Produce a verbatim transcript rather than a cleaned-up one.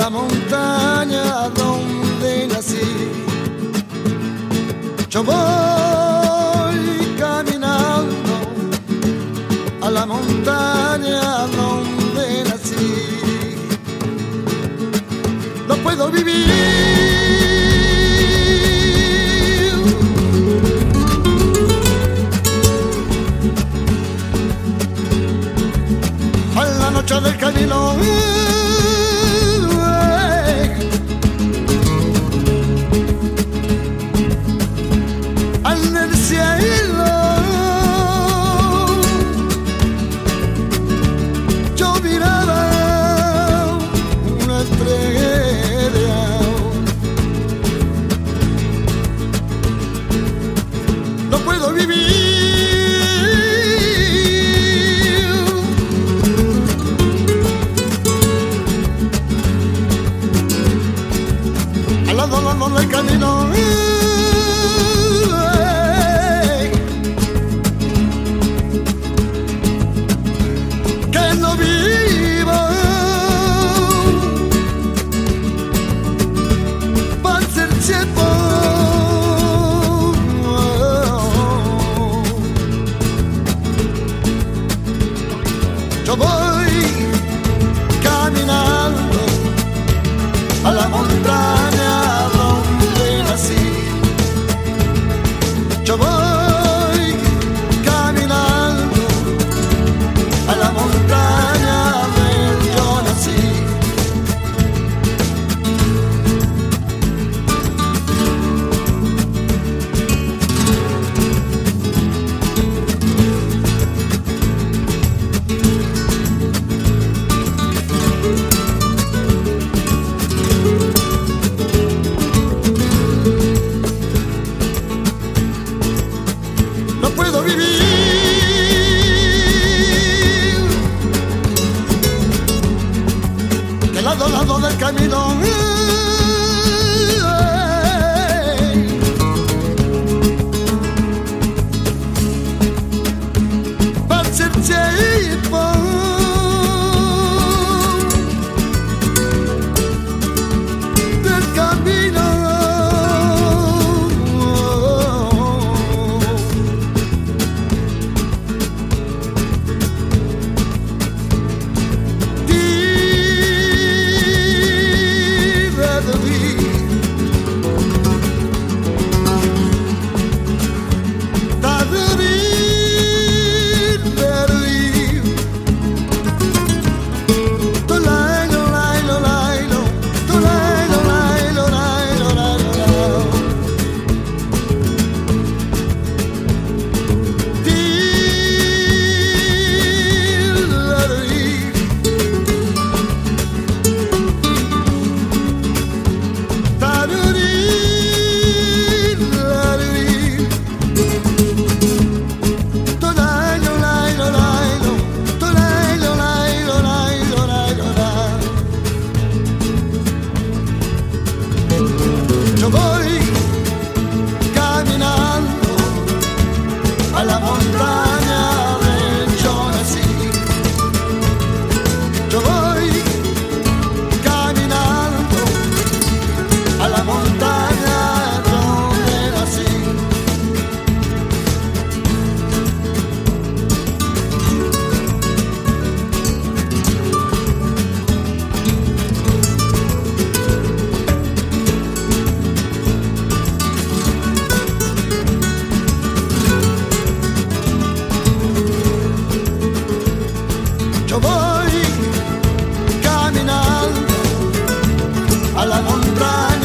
la montaña donde nací. Yo voy caminando a la montaña donde nací. No puedo vivir a la noche del camino. En el cielo yo miraba una estrella. No puedo vivir al lado, al lado del camino. Yo voy caminando a la montaña donde nací. Yo voy caminando a la montaña donde yo nací. Lado, lado del camino. Va a ser tiempo del camino. Yo voy caminando a la montaña donde yo nací. Yo voy caminando a la montaña donde nací. Yo voy caminando a la montaña